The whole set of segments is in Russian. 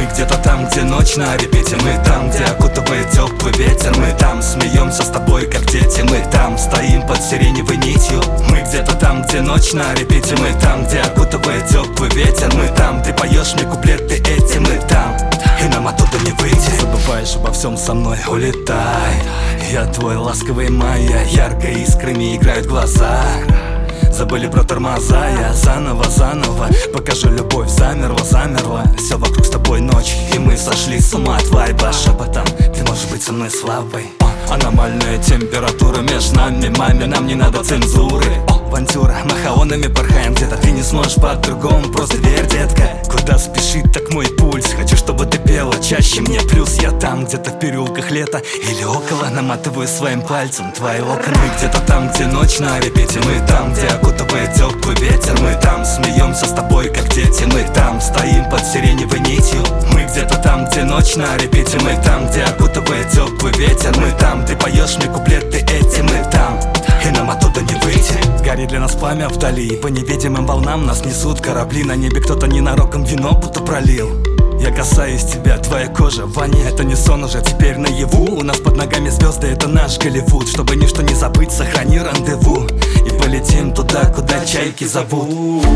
где-то там, где ночь на репете. Мы там, где окутывает теплый ветер. Мы там смеемся с тобой, как дети. Мы там стоим под сиреневой нитью. Мы где-то там, где ночь на репете. Мы там, где окутывает теплый ветер. Мы там, ты поешь мне куплеты эти. Мы там, и нам оттуда не выйти. Забываешь обо всем со мной, улетай. Я твой ласковый моя, ярко искрами играют глаза. Забыли про тормоза, я заново покажу любовь, замерла. Все вокруг с тобой ночь, и мы сошли с ума от вайба. Шепотом, ты можешь быть со мной слабой. Аномальная температура между нами, маме, нам не надо цензуры. Авантюра, махаонами порхаем где-то, ты не сможешь по-другому, просто верь, детка. Куда спешит так мой пульс, хочу, чтобы ты пела чаще мне. Плюс я там, где-то в переулках лета или около, наматываю своим пальцем твои локоны. Мы где-то там, где ночь на репете. Мы там, где окутывает теплый ветер. Мы там смеемся с тобой, как дети. Мы там стоим под сиреневой нитью. Мы где-то там, где ночь на репете. Мы там, где окутывает теплый ветер. Мы там, ты поешь мне куплеты эти. Мы там, и нам оттуда не выйти. Горит для нас пламя вдали, по невидимым волнам нас несут корабли. На небе кто-то ненароком вино будто пролил. Я касаюсь тебя, твоя кожа в ванне. Это не сон уже, теперь наяву. У нас под ногами звезды, это наш Голливуд. Чтобы ничто не забыть, сохрани рандеву. И полетим туда, куда чайки зовут.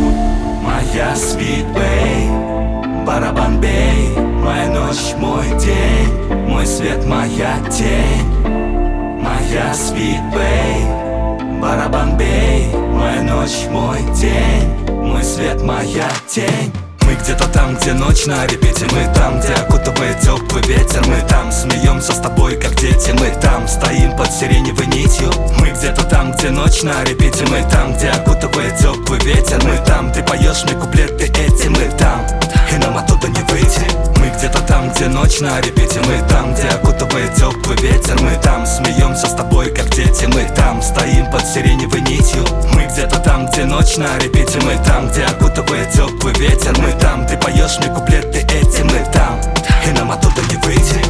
Моя sweet babe, барабан бей. Моя ночь, мой день, мой свет, моя тень. Моя sweet babe, барабан бей. Моя ночь, мой день, мой свет, моя тень. Мы где-то там, где ночь на репете. Мы там, где окутывает теплый ветер. Мы там смеемся с тобой, как дети. Мы там стоим под сиреневой нитью. Мы где-то там, где ночь на репете. Мы там, где окутывает теплый ветер. Мы там, ты поешь мне куплеты эти. Мы там, и нам оттуда не выйти. Мы где-то там, где ночь на репете. Мы там, где окутывает теплый ветер. Мы там смеемся с тобой, как дети. Мы там стоим под сиреневой нитью. Мы где-то там, где ночь на репете. Мы там, где окутывает теплый ветер. Мы там, ты поешь мне куплеты эти. Мы там, и нам оттуда не выйти.